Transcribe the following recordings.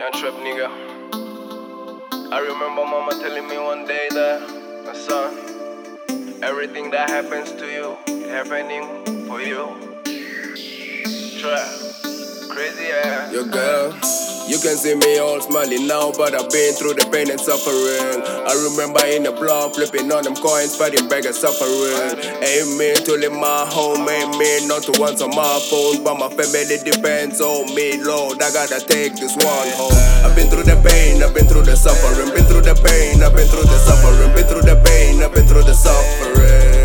Young trap nigga. I remember mama telling me one day that, my son, everything that happens to you, it's happening for you. Trap, crazy ass. Yo girl, you can see me all smiling now, but I've been through the pain and suffering. I remember in the block, flipping on them coins, fighting back and suffering. Ain't mean to leave my home, ain't mean not to answer my phone, but my family depends on me, Lord. I gotta take this one home. I've been through the pain, I've been through the suffering, been through the pain, I've been through the suffering, been through the pain, I've been through the suffering.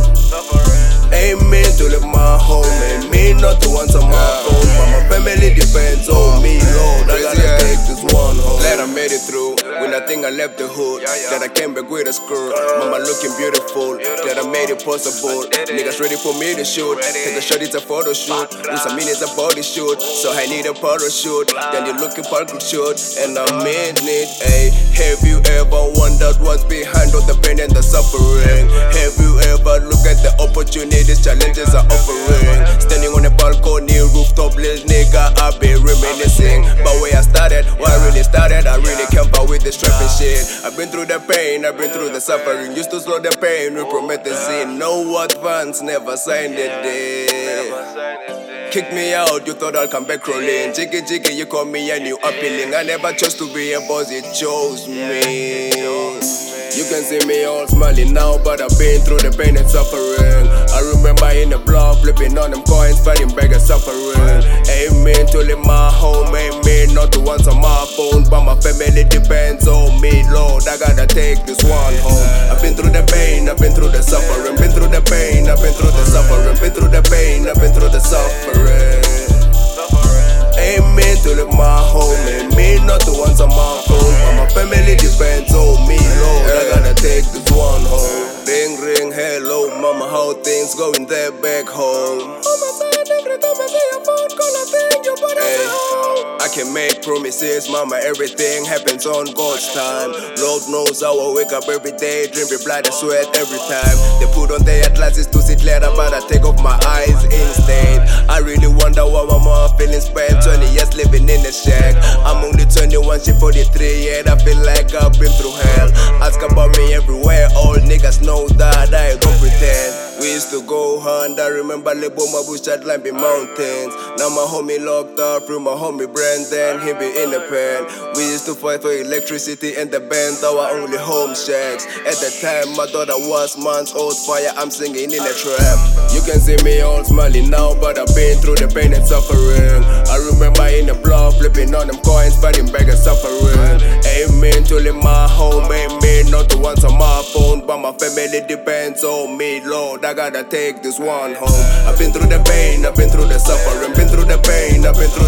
Ain't mean to leave my home, ain't mean not to answer my phone, but my family depends on me, Lord. I gotta take this one home. Glad I made it through. When I think I left the hood, that I came back with a skirt. Mama looking beautiful, that I made it possible. Niggas ready for me to shoot. Take a shot, it's a photo shoot. In some minutes a body shoot, so I need a parachute. Then you looking for a shoot, and I'm in it. Ayy, have you ever wondered what's behind all the pain and the suffering? Have you ever looked at the opportunities, challenges are offering? Standing on a balcony, rooftop, little nigga, I be reminiscing. But where I started, where I really started, I really can't fight with this trapping shit. I've been through the pain, I've been through the suffering. Used to slow the pain, we promethazine. No advance, never signed the deal. Kick me out, you thought I'll come back rolling. Jiggy jiggy, you call me and you appealing. I never chose to be a boss, it chose me. You can see me all smiling now, but I've been through the pain and suffering. I remember in the block, flipping on them coins, fighting back and suffering. Ain't mean to leave my home, ain't mean not to answer my phone, but my family depends on me, Lord. I gotta take this one home. I've been through the pain, I've been through the suffering, been through the pain, I've been through the suffering, been through the pain, I've been through the suffering. Ain't mean to leave my home, ain't mean not to answer my phone, but my family depends on me, Lord. I gotta take this one home. Ring ring, hello mama, how things going there back home? Mama said every time I see your phone call, I think you put it home. I can make promises, mama, everything happens on God's time. Lord knows how I wake up every day, dream with blood and sweat every time. They put on their glasses to see clearer, but I take off my eyes instead. I really wonder why my mom feeling spent 20 years living in a shack. I'm only 21, she 43, yet I feel like I've been through hell. Ask about me everywhere, all niggas know that I don't pretend. We used to go hunt, I remember Leboma bush at climbing mountains. Now my homie locked up, through my homie Brandon, he be in the pen. We used to fight for electricity and the band, our only home shacks. At the time my daughter was months old, fire, I'm singing in a trap. You can see me all smiling now, but I've been through the pain and suffering. I remember in the block, flipping on them coins, fighting back and suffering. Ain't mean to leave my home, ain't mean not to answer my phone, but my family depends on me, Lord. I gotta take this one home. I've been through the pain, I've been through the suffering, been through the pain, I've been through